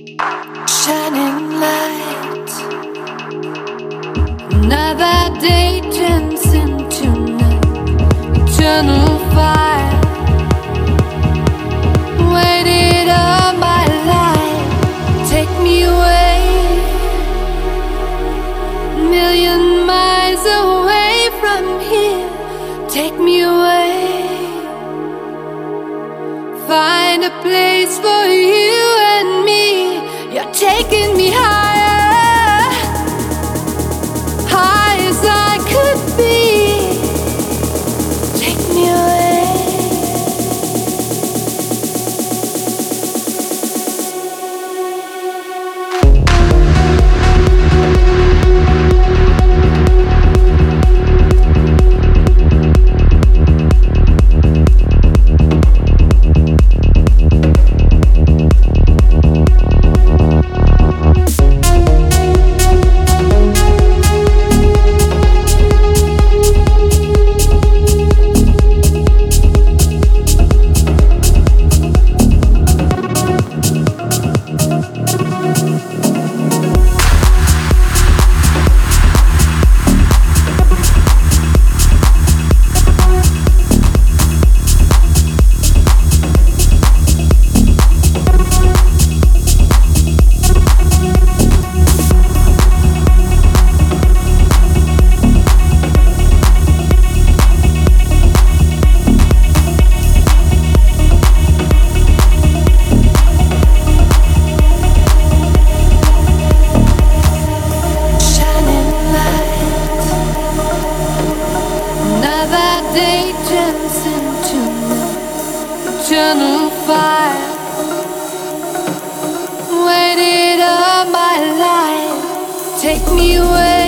Shining light, another day turns into night. Eternal fire, waited all my life. Take me away, a million miles away from here. Take me away, find a place for you and me. You're taking me higher, high as I could be. Take me away. Day turns into night. Eternal fire, waited all my life. Take me away.